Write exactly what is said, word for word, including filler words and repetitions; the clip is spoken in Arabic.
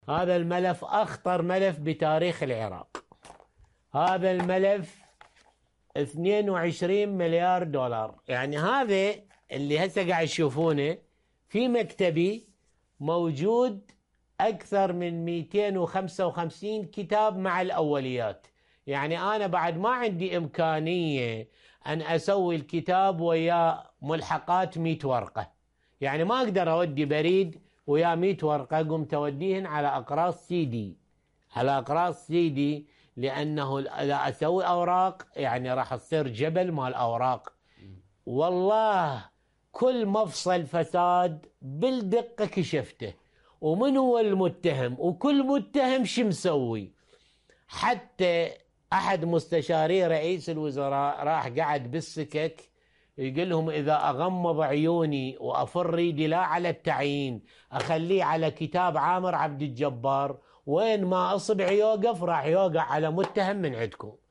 هذا الملف أخطر ملف بتاريخ العراق. هذا الملف اثنين وعشرين مليار دولار. يعني هذا اللي هسه قاعد تشوفونه في مكتبي موجود أكثر من مئتين وخمسة وخمسين كتاب مع الأوليات. يعني أنا بعد ما عندي إمكانية أن أسوي الكتاب ويا ملحقات مئة ورقة. يعني ما أقدر أودي بريد ويا مئة ورقة قمت أوديهن على أقراص سي دي على أقراص سي دي لأنه إذا أسوي أوراق يعني راح تصير جبل مال أوراق. والله كل مفصل فساد بالدقة كشفته، ومن هو المتهم وكل متهم شو مسوي. حتى أحد مستشاري رئيس الوزراء راح قعد بالسكك يقول لهم إذا أغمض عيوني وأفر ريدي لا على التعيين أخليه على كتاب عامر عبد الجبار، وين ما أصبع يوقف راح يوقع على متهم من عندكم.